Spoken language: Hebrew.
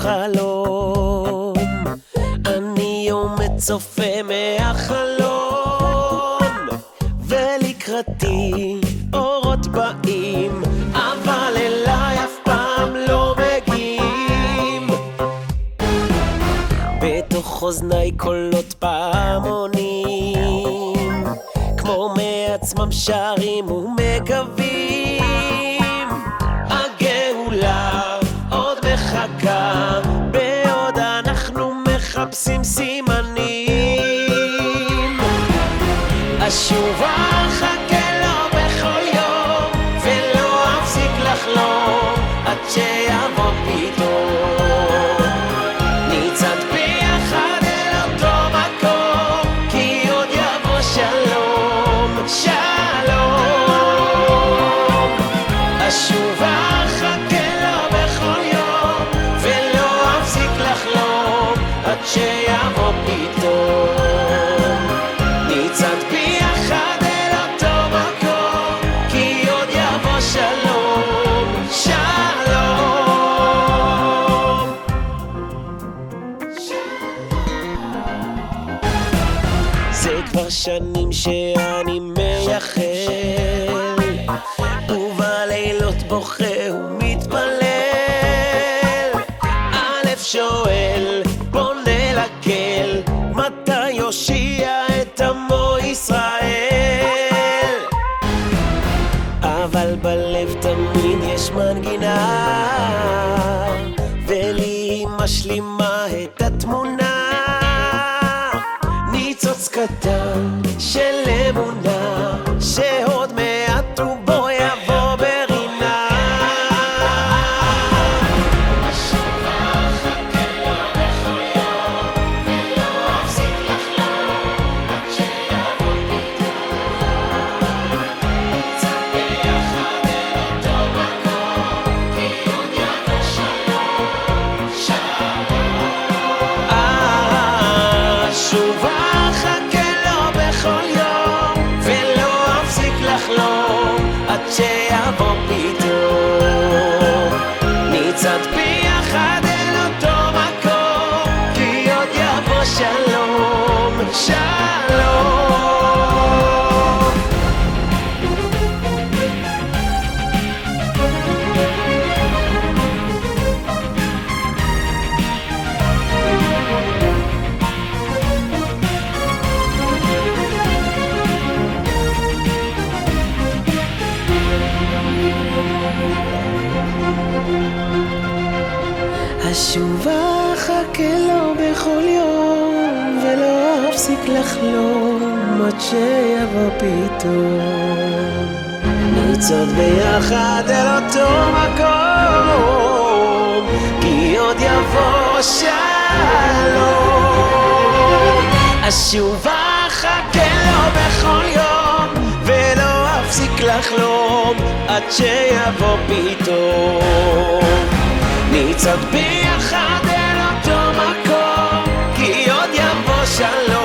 חלום, אני עומד צופה מהחלון, ולקראתי אורות באים, אבל אליי אף פעם לא מגיעים. בתוך אוזניי קולות פעמונים, כמו מעצמם שרים ומקווים, הגאולה עוד מחכה, בעוד אנחנו מחפשים סימנים. אשובה אחכה לו בכל יום, ולא אפסיק לחלום עד שיבוא פתאום. נצעד ביחד אל אותו מקום, כי עוד יבוא שלום, שלום. אשובה אחכה לו בכל יום, ולא אפסיק לחלום עד שיבוא פתאום. נצעד ביחד אל אותו מקום, כי עוד יבוא שלום, שלום. זה כבר שנים שאני מייחל, ובלילות בוכה ומתפלל, א' שואל פונה לקהל, מתי יושיע את עמו ישראל? אבל בלב תמיד יש מנגינה, ולי היא משלימה את התמונה. ניצוץ קטן של אמונה, שעוד מעט ובו יבוא ברינה. אשובה אחכה לו בכל יום, ולא אפסיק לחלום עד שיבוא פתאום. נצעד ביחד אל אותו מקום, כי עוד יבוא שלום, שלום. אשובה אחכה לו בכל יום, ולא אפסיק לחלום עד שיבוא פתאום. נצעד ביחד אל אותו מקום, כי עוד יבוא שלום, שלום. אשובה אחכה לו בכל יום, ולא אפסיק לחלום עד שיבוא פתאום. נצעד ביחד אל אותו מקום, כי עוד יבוא שלום. אשובה אחכה לו בכל יום, ולא אפסיק לחלום עד שיבוא פתאום. נצעד ביחד אל אותו מקום, כי עוד יבוא שלום.